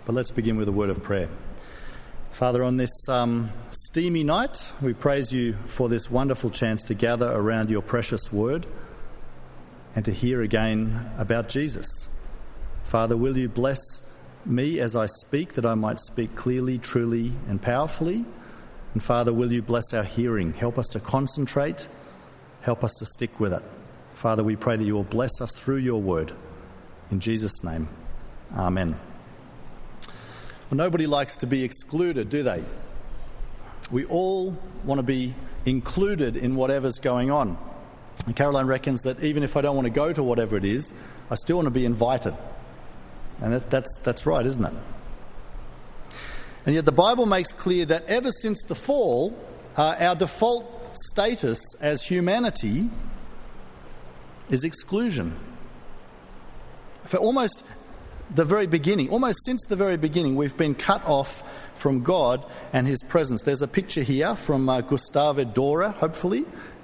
But let's begin with a word of prayer. Father, on this steamy night, we praise you for this wonderful chance to gather around your precious word and to hear again about Jesus. Father, will you bless me as I speak, that I might speak clearly, truly and powerfully? And Father, will you bless our hearing? Help us to concentrate. Help us to stick with it. Father, we pray that you will bless us through your word. In Jesus' name, amen. Well, nobody likes to be excluded, do they? We all want to be included in whatever's going on. And Caroline reckons that even if I don't want to go to whatever it is, I still want to be invited. And that's right, isn't it? And yet the Bible makes clear that ever since the fall, our default status as humanity is exclusion. For almost since the very beginning, we've been cut off from God and his presence. There's a picture here from Gustave Dora, hopefully,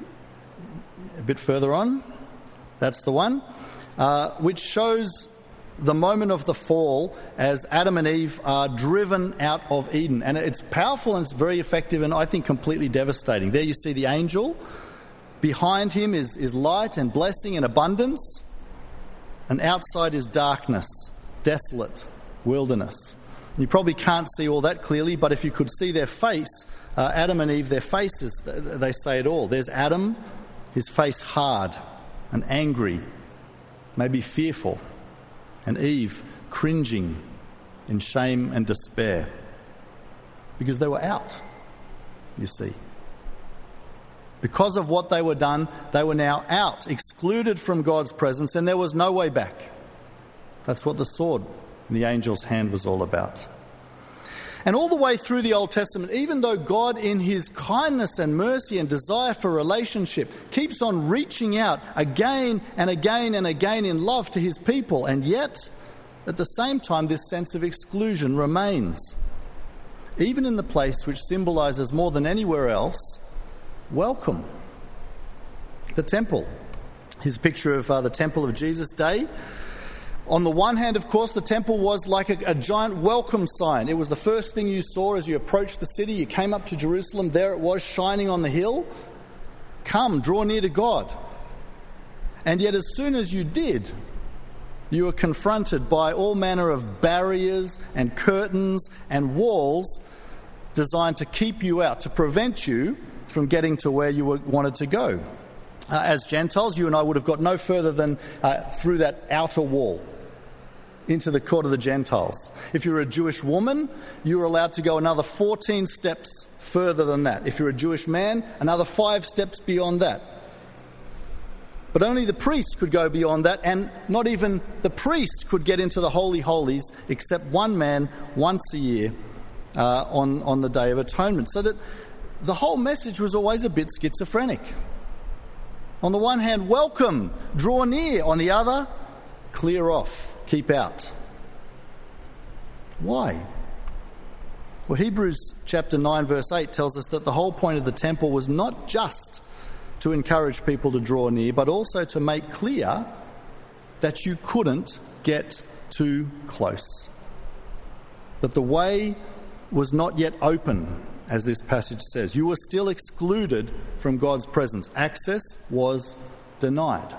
a bit further on. That's the one, which shows the moment of the fall as Adam and Eve are driven out of Eden. And it's powerful and it's very effective and I think completely devastating. There you see the angel. Behind him is light and blessing and abundance. And outside is darkness, desolate wilderness. You probably can't see all that clearly, but if you could see their face, Adam and Eve, their faces, they say it all. There's Adam, his face hard and angry, maybe fearful. And Eve cringing in shame and despair. Because they were out, you see. Because of what they were done, they were now out, excluded from God's presence, and there was no way back. That's what the sword in the angel's hand was all about. And all the way through the Old Testament, even though God in his kindness and mercy and desire for relationship keeps on reaching out again and again and again in love to his people, and yet at the same time this sense of exclusion remains. Even in the place which symbolises more than anywhere else, welcome. The temple. Here's a picture of the temple of Jesus' day. On the one hand, of course, the temple was like a giant welcome sign. It was the first thing you saw as you approached the city. You came up to Jerusalem. There it was, shining on the hill. Come, draw near to God. And yet as soon as you did, you were confronted by all manner of barriers and curtains and walls designed to keep you out, to prevent you from getting to where you wanted to go. As Gentiles, you and I would have got no further than through that outer wall into the court of the Gentiles. If you were a Jewish woman, you were allowed to go another 14 steps further than that. If you're a Jewish man, another 5 steps beyond that. But only the priest could go beyond that, and not even the priest could get into the Holy Holies except one man once a year on the Day of Atonement. So that the whole message was always a bit schizophrenic. On the one hand, welcome, draw near. On the other, clear off, keep out. Why? Well, Hebrews chapter 9 verse 8 tells us that the whole point of the temple was not just to encourage people to draw near, but also to make clear that you couldn't get too close. That the way was not yet open, as this passage says. You were still excluded from God's presence. Access was denied.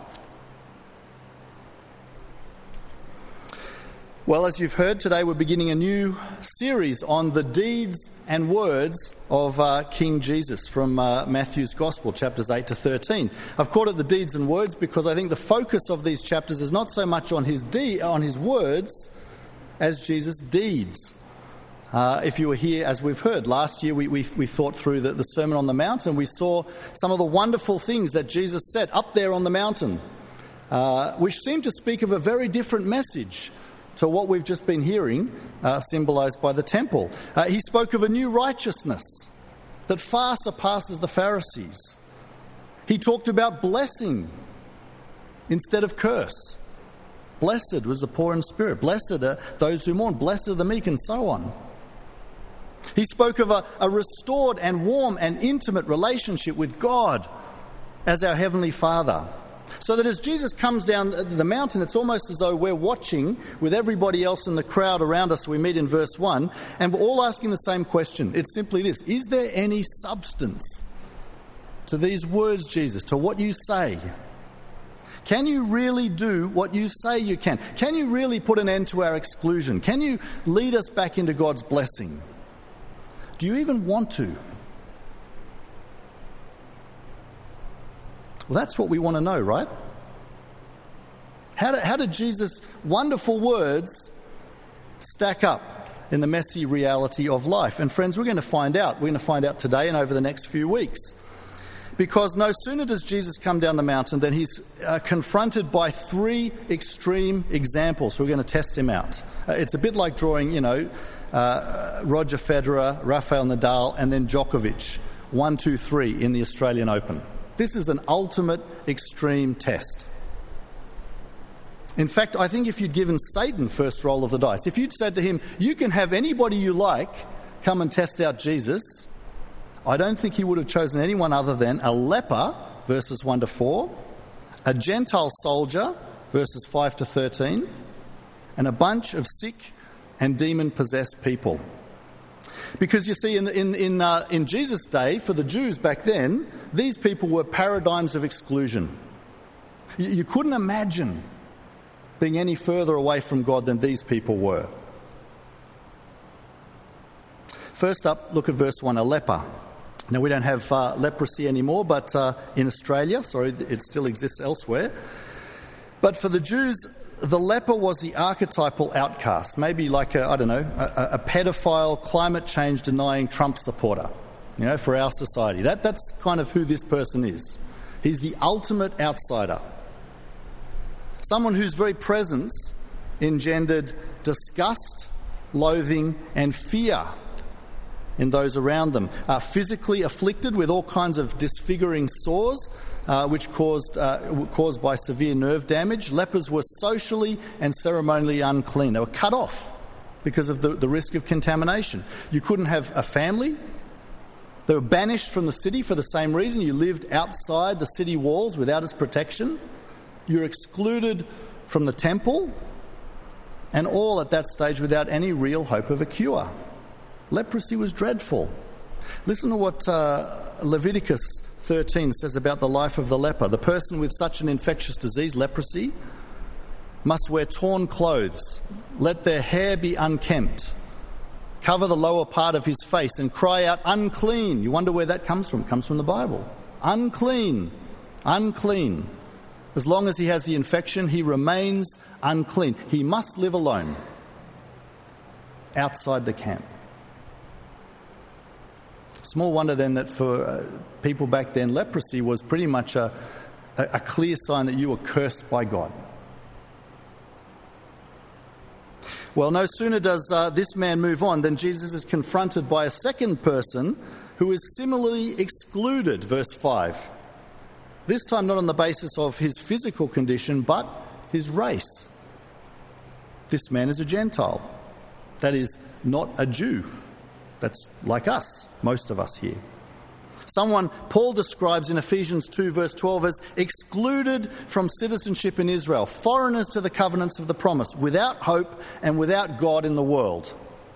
Well, as you've heard, today we're beginning a new series on the deeds and words of King Jesus from Matthew's Gospel, chapters 8 to 13. I've called it the deeds and words because I think the focus of these chapters is not so much on his words as Jesus' deeds. If you were here, as we've heard, last year we thought through the Sermon on the Mount and we saw some of the wonderful things that Jesus said up there on the mountain, which seemed to speak of a very different message to what we've just been hearing, symbolised by the temple. He spoke of a new righteousness that far surpasses the Pharisees. He talked about blessing instead of curse. Blessed was the poor in spirit. Blessed are those who mourn. Blessed are the meek, and so on. He spoke of a restored and warm and intimate relationship with God as our Heavenly Father. So that as Jesus comes down the mountain, it's almost as though we're watching with everybody else in the crowd around us. We meet in verse 1, and we're all asking the same question. It's simply this: is there any substance to these words, Jesus, to what you say? Can you really do what you say you can? Can you really put an end to our exclusion? Can you lead us back into God's blessing? Do you even want to? Well, that's what we want to know, right? How did Jesus' wonderful words stack up in the messy reality of life? And friends, we're going to find out. We're going to find out today and over the next few weeks. Because no sooner does Jesus come down the mountain than he's confronted by three extreme examples. We're going to test him out. It's a bit like drawing, Roger Federer, Rafael Nadal, and then Djokovic, 1, 2, 3 in the Australian Open. This is an ultimate extreme test. In fact, I think if you'd given Satan first roll of the dice, if you'd said to him, you can have anybody you like come and test out Jesus, I don't think he would have chosen anyone other than a leper, verses 1 to 4, a Gentile soldier, verses 5 to 13, and a bunch of sick and demon-possessed people. Because you see, in Jesus' day, for the Jews back then, these people were paradigms of exclusion. You couldn't imagine being any further away from God than these people were. First up, look at verse 1, a leper. Now, we don't have leprosy anymore, but in Australia, it still exists elsewhere. But for the Jews, the leper was the archetypal outcast, maybe like a pedophile, climate change denying Trump supporter, for our society. That's kind of who this person is. He's the ultimate outsider. Someone whose very presence engendered disgust, loathing, and fear in those around them. Physically afflicted with all kinds of disfiguring sores, which caused by severe nerve damage. Lepers were socially and ceremonially unclean. They were cut off because of the risk of contamination. You couldn't have a family. They were banished from the city for the same reason. You lived outside the city walls without its protection. You're excluded from the temple, and all at that stage without any real hope of a cure. Leprosy was dreadful. Listen to what Leviticus 13 says about the life of the leper. The person with such an infectious disease, leprosy, must wear torn clothes, let their hair be unkempt, cover the lower part of his face and cry out, unclean. You wonder where that comes from. It comes from the Bible. Unclean, unclean. As long as he has the infection, he remains unclean. He must live alone outside the camp. Small wonder then that for people back then, leprosy was pretty much a clear sign that you were cursed by God. Well, no sooner does this man move on than Jesus is confronted by a second person who is similarly excluded, verse 5. This time not on the basis of his physical condition, but his race. This man is a Gentile. That is, not a Jew. That's like us, most of us here. Someone Paul describes in Ephesians 2 verse 12 as excluded from citizenship in Israel, foreigners to the covenants of the promise, without hope and without God in the world.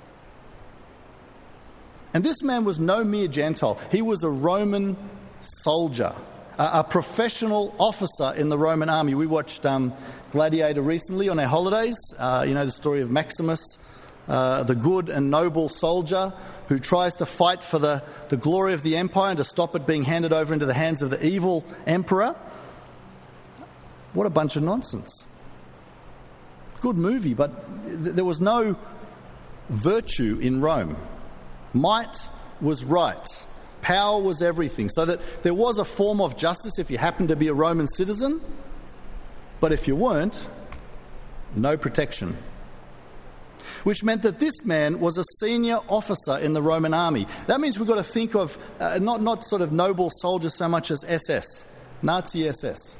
And this man was no mere Gentile. He was a Roman soldier, a professional officer in the Roman army. We watched Gladiator recently on our holidays. The story of Maximus, the good and noble soldier who tries to fight for the glory of the empire and to stop it being handed over into the hands of the evil emperor. What a bunch of nonsense. Good movie, but there was no virtue in Rome. Might was right. Power was everything. So that there was a form of justice if you happened to be a Roman citizen, but if you weren't, no protection. Which meant that this man was a senior officer in the Roman army. That means we've got to think of not sort of noble soldiers so much as SS, Nazi SS.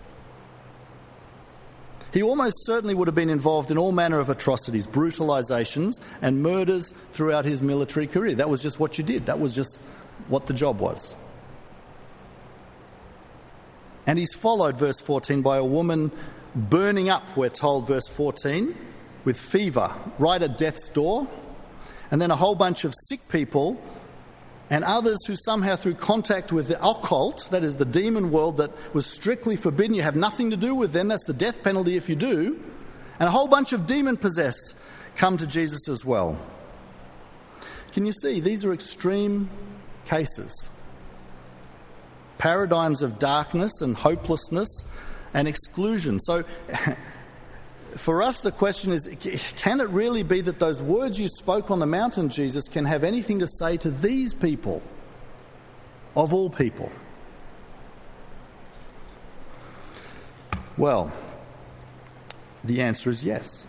He almost certainly would have been involved in all manner of atrocities, brutalizations and murders throughout his military career. That was just what you did. That was just what the job was. And he's followed, verse 14, by a woman burning up, we're told, verse 14, with fever, right at death's door. And then a whole bunch of sick people and others who somehow through contact with the occult, that is the demon world that was strictly forbidden, you have nothing to do with them, that's the death penalty if you do. And a whole bunch of demon-possessed come to Jesus as well. Can you see? These are extreme cases. Paradigms of darkness and hopelessness and exclusion. So for us the question is, can it really be that those words you spoke on the mountain, Jesus, can have anything to say to these people, of all people? Well, the answer is yes.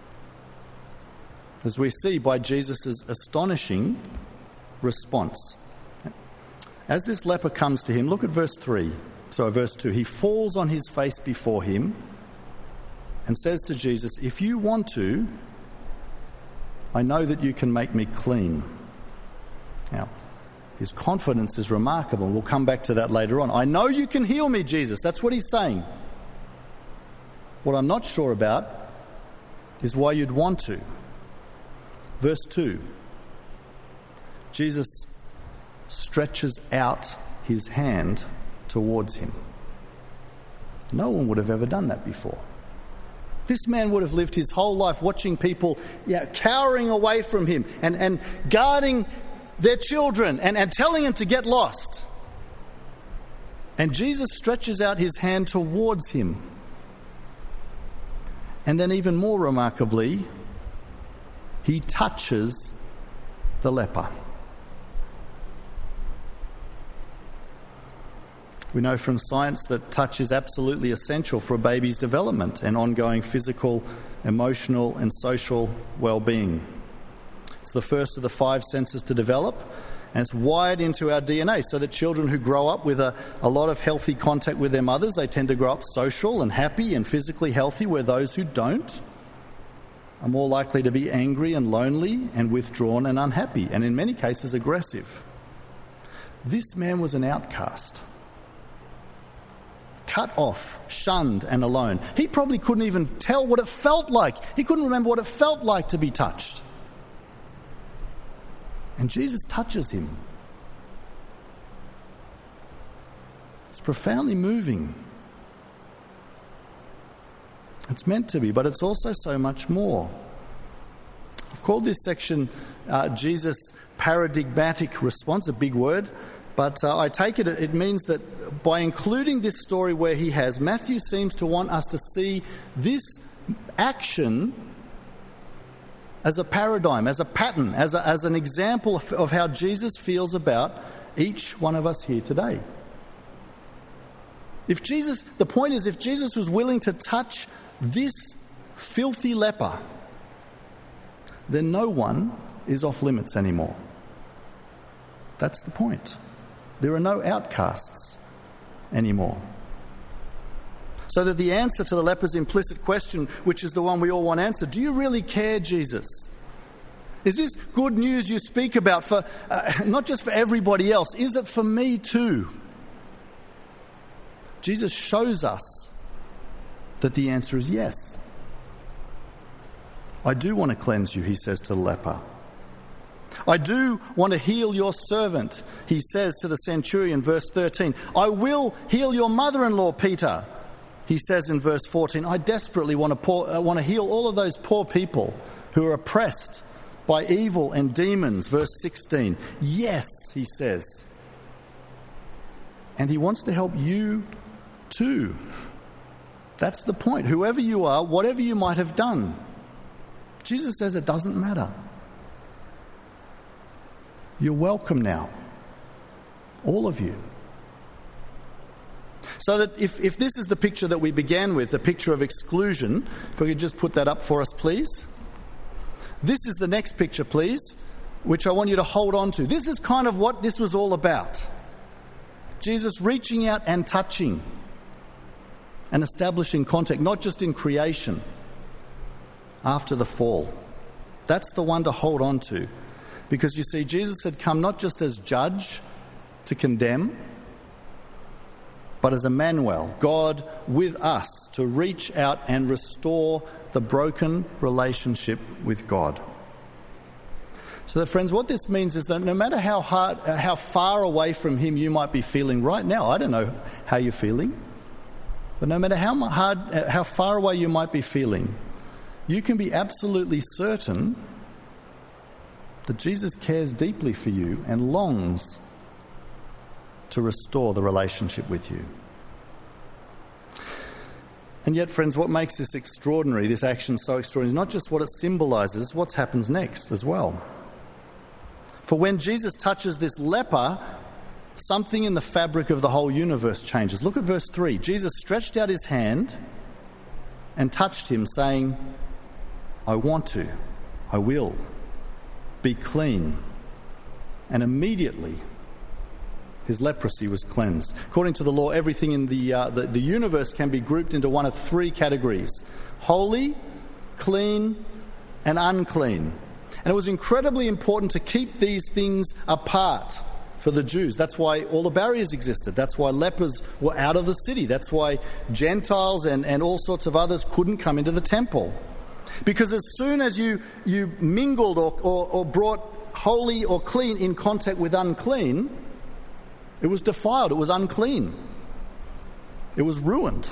As we see by Jesus' astonishing response. As this leper comes to him, look at verse 2. He falls on his face before him and says to Jesus, "If you want to, I know that you can make me clean." Now, his confidence is remarkable. We'll come back to that later on. I know you can heal me, Jesus. That's what he's saying. What I'm not sure about is why you'd want to. Verse 2. Jesus stretches out his hand towards him. No one would have ever done that before. This man would have lived his whole life watching people cowering away from him and guarding their children and telling them to get lost. And Jesus stretches out his hand towards him. And then even more remarkably, he touches the leper. We know from science that touch is absolutely essential for a baby's development and ongoing physical, emotional and social well-being. It's the first of the 5 senses to develop, and it's wired into our DNA so that children who grow up with a lot of healthy contact with their mothers, they tend to grow up social and happy and physically healthy, where those who don't are more likely to be angry and lonely and withdrawn and unhappy, and in many cases aggressive. This man was an outcast. Cut off, shunned and alone. He probably couldn't even tell what it felt like. He couldn't remember what it felt like to be touched. And Jesus touches him. It's profoundly moving. It's meant to be, but it's also so much more. I've called this section Jesus' paradigmatic response, a big word. But I take it means that by including this story where he has, Matthew seems to want us to see this action as a paradigm, as a pattern, as an example of how Jesus feels about each one of us here today. The point is, if Jesus was willing to touch this filthy leper, then no one is off limits anymore. That's the point. There are no outcasts anymore. So that the answer to the leper's implicit question, which is the one we all want answered, do you really care, Jesus? Is this good news you speak about for not just for everybody else? Is it for me too? Jesus shows us that the answer is yes. I do want to cleanse you, he says to the leper. I do want to heal your servant, he says to the centurion, verse 13. I will heal your mother-in-law, Peter, he says in verse 14. I desperately want to heal all of those poor people who are oppressed by evil and demons, verse 16. Yes, he says. And he wants to help you too. That's the point. Whoever you are, whatever you might have done. Jesus says it doesn't matter. You're welcome now. All of you. So that if this is the picture that we began with, the picture of exclusion, if we could just put that up for us, please. This is the next picture, please, which I want you to hold on to. This is kind of what this was all about. Jesus reaching out and touching and establishing contact, not just in creation, after the fall. That's the one to hold on to. Because you see, Jesus had come not just as judge to condemn, but as Emmanuel, God with us, to reach out and restore the broken relationship with God. So that, friends, what this means is that no matter how far away from him you might be feeling right now, I don't know how you're feeling, but no matter how far away you might be feeling, you can be absolutely certain that Jesus cares deeply for you and longs to restore the relationship with you. And yet, friends, what makes this extraordinary, this action so extraordinary, is not just what it symbolises, what happens next as well. For when Jesus touches this leper, something in the fabric of the whole universe changes. Look at verse 3. Jesus stretched out his hand and touched him, saying, I want to, I will, be clean. And immediately his leprosy was cleansed. According to the law, everything in the universe can be grouped into one of three categories: holy, clean, and unclean. And it was incredibly important to keep these things apart for the Jews. That's why all the barriers existed. That's why lepers were out of the city. That's why Gentiles and all sorts of others couldn't come into the temple. Because as soon as you mingled or brought holy or clean in contact with unclean, it was defiled, it was unclean, it was ruined.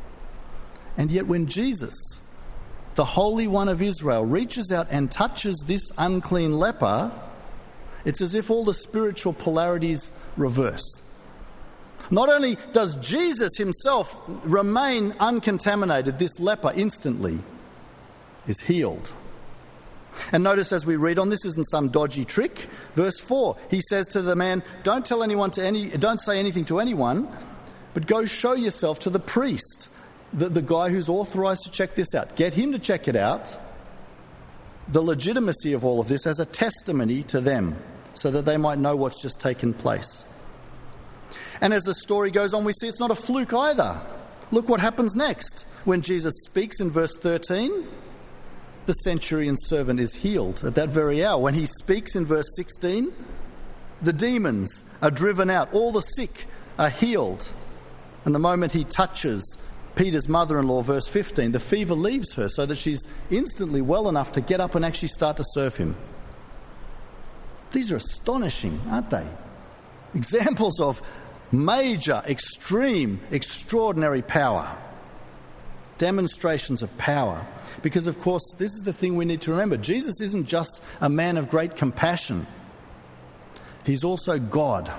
And yet when Jesus, the Holy One of Israel, reaches out and touches this unclean leper, it's as if all the spiritual polarities reverse. Not only does Jesus himself remain uncontaminated, this leper instantly is healed. And notice as we read on, this isn't some dodgy trick. Verse 4, he says to the man, don't say anything to anyone, but go show yourself to the priest, the guy who's authorized to check this out. Get him to check it out. The legitimacy of all of this as a testimony to them, so that they might know what's just taken place. And as the story goes on, we see it's not a fluke either. Look what happens next. When Jesus speaks in verse 13, the centurion's servant is healed at that very hour. When he speaks in verse 16, the demons are driven out. All the sick are healed. And the moment he touches Peter's mother-in-law, verse 15, the fever leaves her so that she's instantly well enough to get up and actually start to serve him. These are astonishing, aren't they? Examples of major, extreme, extraordinary power. Demonstrations of power. Because, of course, this is the thing we need to remember. Jesus isn't just a man of great compassion. He's also God,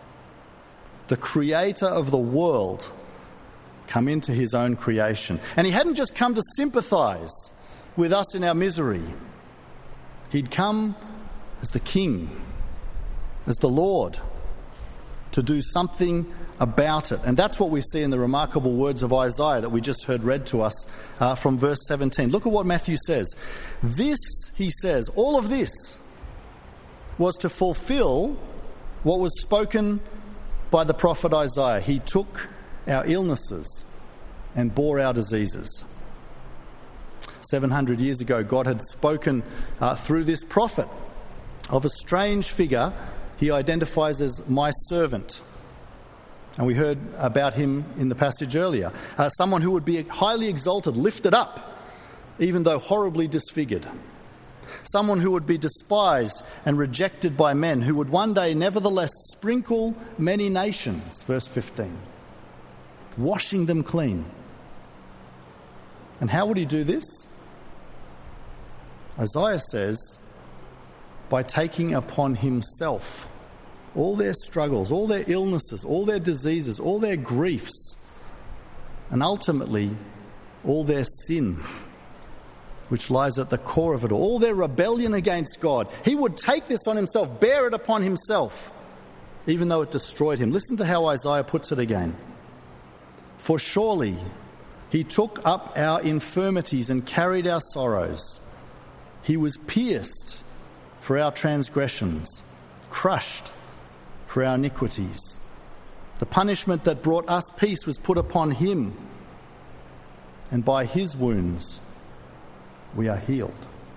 the creator of the world, come into his own creation. And he hadn't just come to sympathise with us in our misery. He'd come as the King, as the Lord, to do something about it. And that's what we see in the remarkable words of Isaiah that we just heard read to us from verse 17. Look at what Matthew says. This, he says, all of this was to fulfill what was spoken by the prophet Isaiah. He took our illnesses and bore our diseases. 700 years ago, God had spoken through this prophet of a strange figure he identifies as my servant. And we heard about him in the passage earlier. Someone who would be highly exalted, lifted up, even though horribly disfigured. Someone who would be despised and rejected by men, who would one day nevertheless sprinkle many nations, verse 15, washing them clean. And how would he do this? Isaiah says, by taking upon himself all their struggles, all their illnesses, all their diseases, all their griefs, and ultimately all their sin, which lies at the core of it all their rebellion against God. He would take this on himself, bear it upon himself, even though it destroyed him. Listen to how Isaiah puts it again. For surely he took up our infirmities and carried our sorrows. He was pierced for our transgressions, crushed for our iniquities. The punishment that brought us peace was put upon him, and by his wounds we are healed.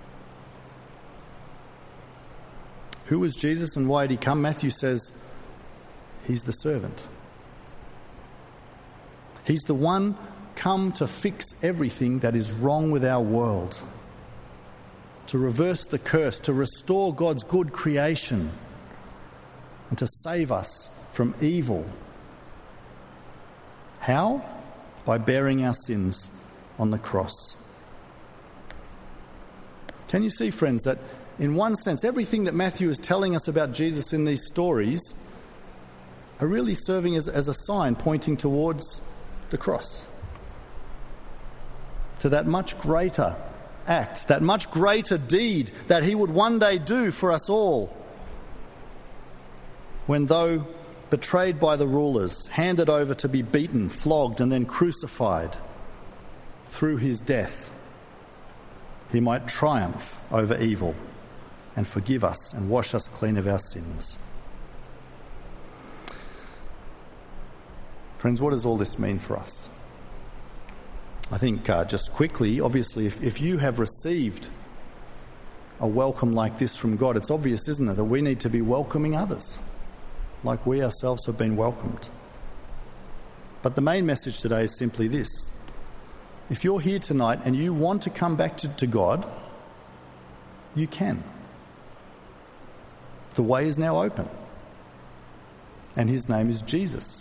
Who was Jesus and why did he come? Matthew says he's the servant. He's the one come to fix everything that is wrong with our world, to reverse the curse, to restore God's good creation, and to save us from evil. How? By bearing our sins on the cross. Can you see, friends, that in one sense, everything that Matthew is telling us about Jesus in these stories are really serving as a sign pointing towards the cross, to that much greater act, that much greater deed that he would one day do for us all, when, though betrayed by the rulers, handed over to be beaten, flogged, and then crucified, through his death, he might triumph over evil and forgive us and wash us clean of our sins. Friends, what does all this mean for us? I think just quickly, obviously, if you have received a welcome like this from God, it's obvious, isn't it, that we need to be welcoming others like we ourselves have been welcomed. But the main message today is simply this. If you're here tonight and you want to come back to God, you can. The way is now open. And his name is Jesus.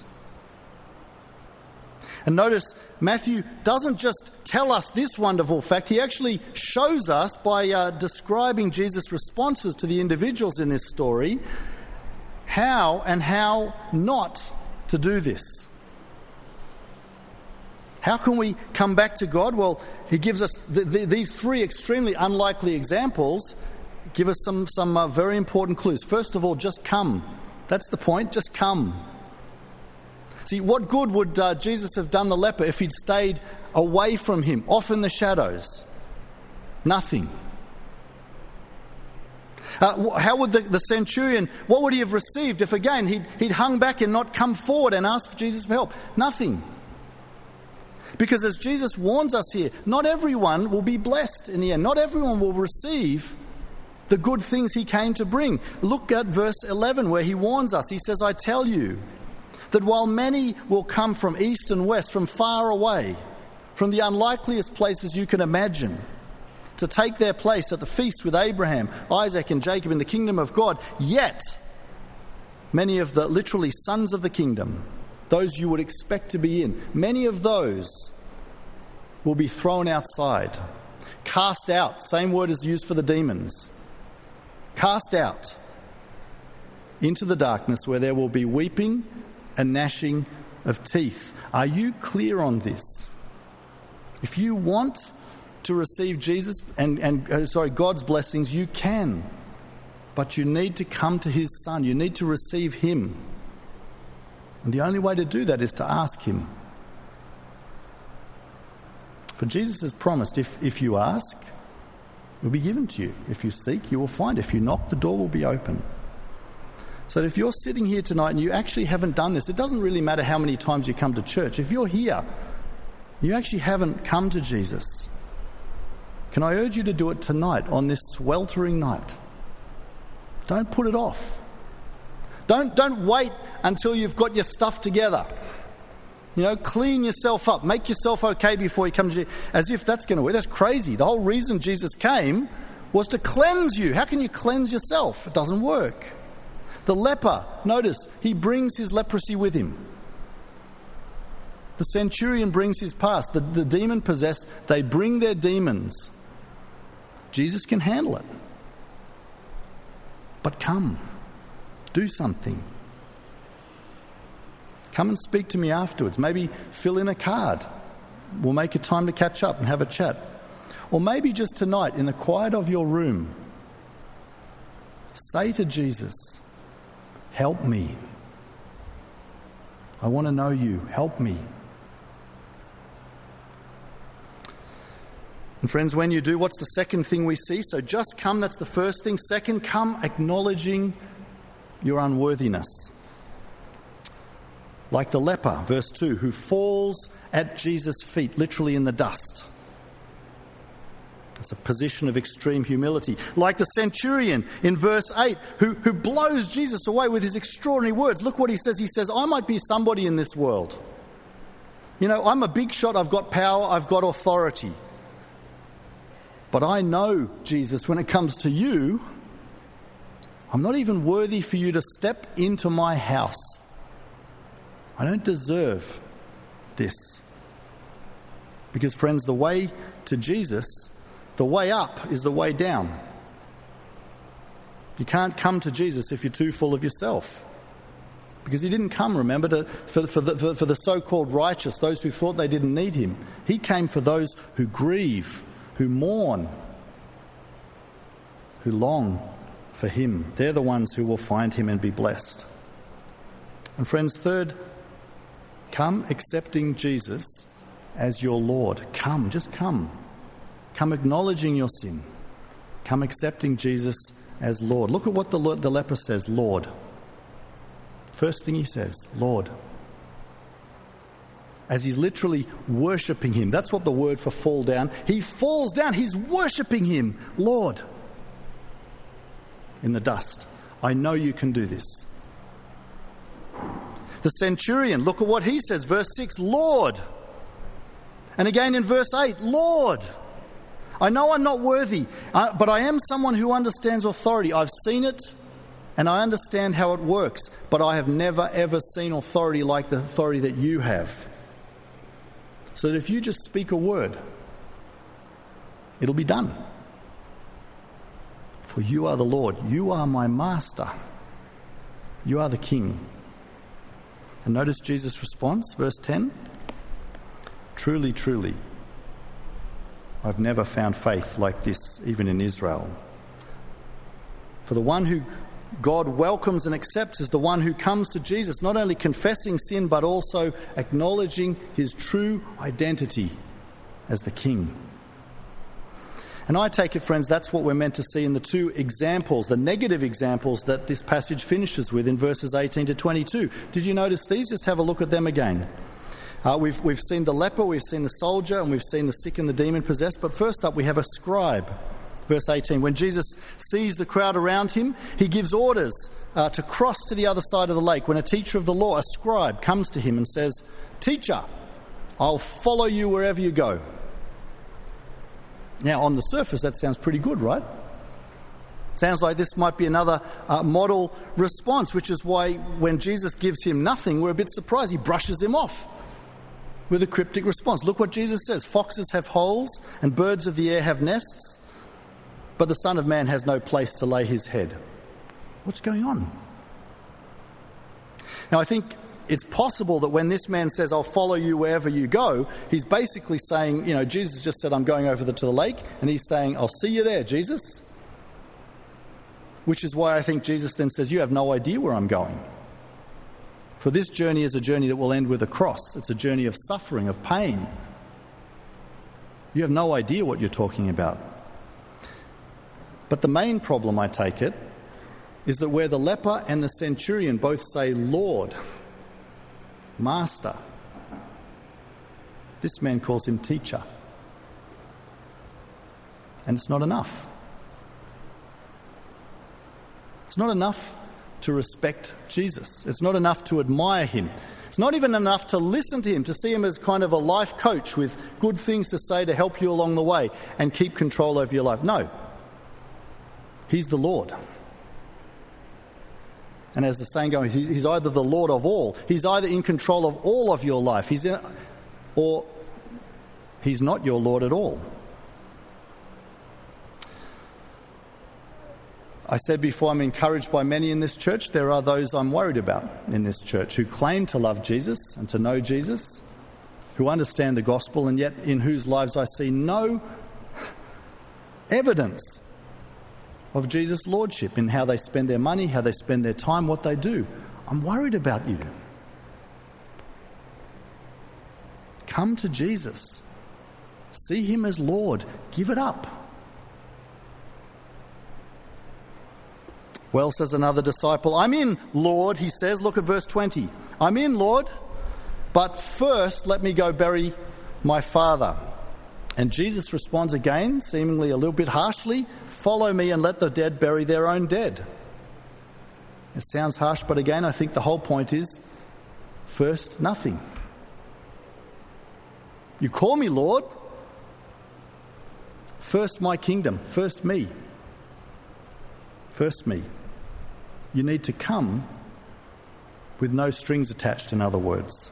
And notice, Matthew doesn't just tell us this wonderful fact, he actually shows us by describing Jesus' responses to the individuals in this story, how and how not to do this. How can we come back to God? Well, he gives us these three extremely unlikely examples, give us some very important clues. First of all, just come. That's the point, just come. See, what good would Jesus have done the leper if he'd stayed away from him, off in the shadows? Nothing. How would the centurion, what would he have received if again he'd hung back and not come forward and asked for Jesus for help? Nothing. Because as Jesus warns us here, not everyone will be blessed in the end. Not everyone will receive the good things he came to bring. Look at verse 11 where he warns us. He says, I tell you that while many will come from east and west, from far away, from the unlikeliest places you can imagine, to take their place at the feast with Abraham, Isaac and Jacob in the kingdom of God, yet many of the literally sons of the kingdom, those you would expect to be in, many of those will be thrown outside, cast out, same word is used for the demons, cast out into the darkness where there will be weeping and gnashing of teeth. Are you clear on this? If you want to receive Jesus and God's blessings, you can. But you need to come to his Son. You need to receive him. And the only way to do that is to ask him. For Jesus has promised, if you ask, it will be given to you. If you seek, you will find. If you knock, the door will be open. So if you're sitting here tonight and you actually haven't done this, it doesn't really matter how many times you come to church. If you're here, you actually haven't come to Jesus, can I urge you to do it tonight on this sweltering night? Don't put it off. Don't wait until you've got your stuff together. Clean yourself up. Make yourself okay before you come to Jesus. As if that's going to work. That's crazy. The whole reason Jesus came was to cleanse you. How can you cleanse yourself? It doesn't work. The leper, notice, he brings his leprosy with him. The centurion brings his past. The demon-possessed, they bring their demons. Jesus can handle it. But come, do something. Come and speak to me afterwards. Maybe fill in a card. We'll make a time to catch up and have a chat. Or maybe just tonight, in the quiet of your room, say to Jesus, help me. I want to know you. Help me. And friends, when you do, what's the second thing we see? So just come, that's the first thing. Second, come acknowledging your unworthiness. Like the leper, verse 2, who falls at Jesus' feet, literally in the dust. It's a position of extreme humility. Like the centurion in verse 8, who blows Jesus away with his extraordinary words. Look what he says. He says, I might be somebody in this world. You know, I'm a big shot, I've got power, I've got authority. But I know, Jesus, when it comes to you, I'm not even worthy for you to step into my house. I don't deserve this. Because, friends, the way to Jesus, the way up is the way down. You can't come to Jesus if you're too full of yourself. Because he didn't come, remember, for the so-called righteous, those who thought they didn't need him. He came for those who grieve, who mourn, who long for him. They're the ones who will find him and be blessed. And friends, third, come accepting Jesus as your Lord. Come, just come. Come acknowledging your sin. Come accepting Jesus as Lord. Look at what the leper says, Lord. First thing he says, Lord. As he's literally worshipping him. That's what the word for fall down. He falls down. He's worshipping him. Lord. In the dust. I know you can do this. The centurion, look at what he says. Verse 6, Lord. And again in verse 8, Lord. I know I'm not worthy, but I am someone who understands authority. I've seen it and I understand how it works, but I have never ever seen authority like the authority that you have. So that if you just speak a word, it'll be done. For you are the Lord. You are my master. You are the King. And notice Jesus' response, verse 10. Truly, truly, I've never found faith like this, even in Israel. For the one who God welcomes and accepts is the one who comes to Jesus, not only confessing sin, but also acknowledging his true identity as the King. And I take it, friends, that's what we're meant to see in the two examples, the negative examples that this passage finishes with in verses 18 to 22. Did you notice these? Just have a look at them again. We've seen the leper, we've seen the soldier, and we've seen the sick and the demon-possessed. But first up, we have a scribe. Verse 18, when Jesus sees the crowd around him, he gives orders to cross to the other side of the lake. When a teacher of the law, a scribe, comes to him and says, Teacher, I'll follow you wherever you go. Now, on the surface, that sounds pretty good, right? Sounds like this might be another model response, which is why when Jesus gives him nothing, we're a bit surprised. He brushes him off with a cryptic response. Look what Jesus says. Foxes have holes and birds of the air have nests, but the Son of Man has no place to lay his head. What's going on? Now, I think it's possible that when this man says, I'll follow you wherever you go, he's basically saying, Jesus just said, I'm going over to the lake, and he's saying, I'll see you there, Jesus. Which is why I think Jesus then says, you have no idea where I'm going. For this journey is a journey that will end with a cross. It's a journey of suffering, of pain. You have no idea what you're talking about. But the main problem, I take it, is that where the leper and the centurion both say, Lord, Master, this man calls him teacher. And it's not enough. It's not enough to respect Jesus. It's not enough to admire him. It's not even enough to listen to him, to see him as kind of a life coach with good things to say to help you along the way and keep control over your life. No. He's the Lord. And as the saying goes, he's either the Lord of all. He's either in control of all of your life, or he's not your Lord at all. I said before, I'm encouraged by many in this church. There are those I'm worried about in this church who claim to love Jesus and to know Jesus, who understand the gospel, and yet in whose lives I see no evidence of Jesus' lordship in how they spend their money, how they spend their time, what they do. I'm worried about you. Come to Jesus. See him as Lord. Give it up. Well, says another disciple, I'm in, Lord, he says. Look at verse 20. I'm in, Lord, but first let me go bury my father. And Jesus responds again, seemingly a little bit harshly, follow me and let the dead bury their own dead. It sounds harsh, but again, I think the whole point is, first, nothing. You call me Lord. First my kingdom, first me. First me. You need to come with no strings attached, in other words.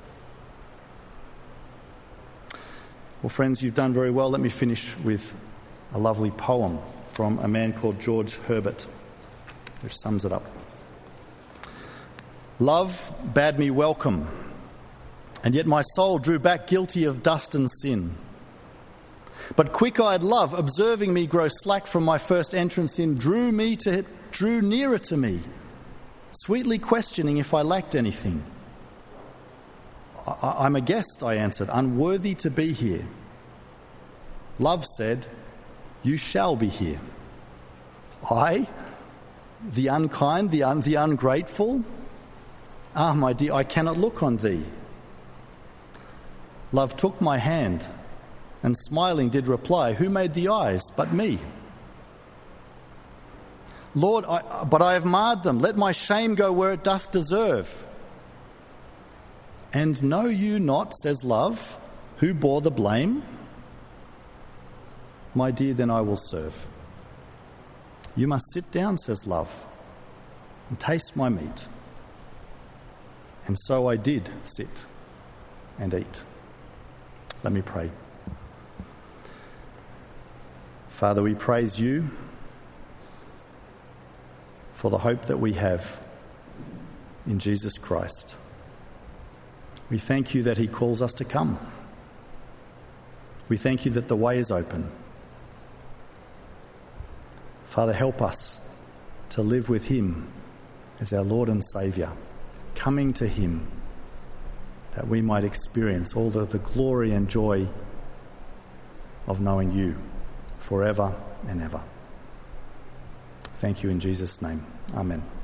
Well, friends, you've done very well. Let me finish with a lovely poem from a man called George Herbert, which sums it up. Love bade me welcome, and yet my soul drew back guilty of dust and sin. But quick-eyed love, observing me grow slack from my first entrance in, drew nearer to me, sweetly questioning if I lacked anything. I'm a guest, I answered, unworthy to be here. Love said, you shall be here. I, the unkind, the ungrateful? Ah, my dear, I cannot look on thee. Love took my hand and smiling did reply, who made the eyes but me? Lord, but I have marred them. Let my shame go where it doth deserve. And know you not, says love, who bore the blame? My dear, then I will serve. You must sit down, says love, and taste my meat. And so I did sit and eat. Let me pray. Father, we praise you for the hope that we have in Jesus Christ. We thank you that he calls us to come. We thank you that the way is open. Father, help us to live with him as our Lord and Saviour, coming to him that we might experience all the glory and joy of knowing you forever and ever. Thank you in Jesus' name. Amen.